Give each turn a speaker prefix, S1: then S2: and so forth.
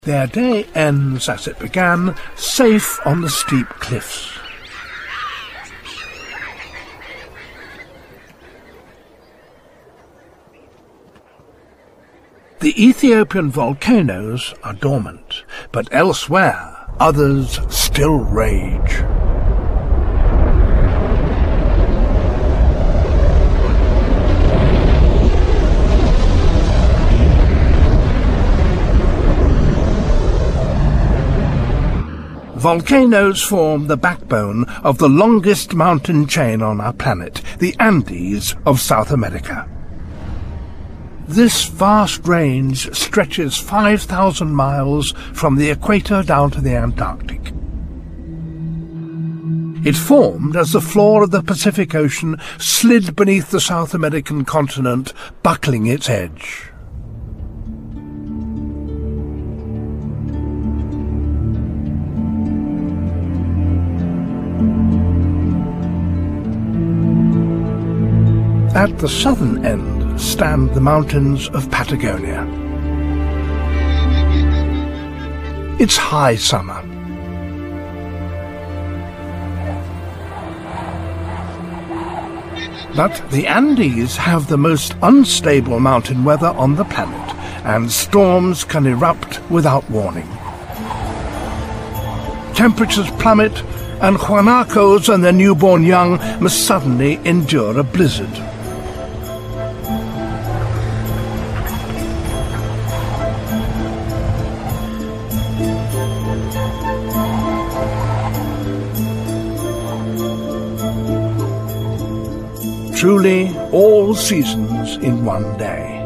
S1: Their day ends as it began, safe on the steep cliffs. The Ethiopian volcanoes are dormant, but elsewhere others still rage. Volcanoes form the backbone of the longest mountain chain on our planet, the Andes of South America. This vast range stretches 5,000 miles from the equator down to the Antarctic. It formed as the floor of the Pacific Ocean slid beneath the South American continent, buckling its edge. At the southern end stand the mountains of Patagonia. It's high summer. But the Andes have the most unstable mountain weather on the planet, and storms can erupt without warning. Temperatures plummet, and guanacos and their newborn young must suddenly endure a blizzard. Truly, all seasons in one day.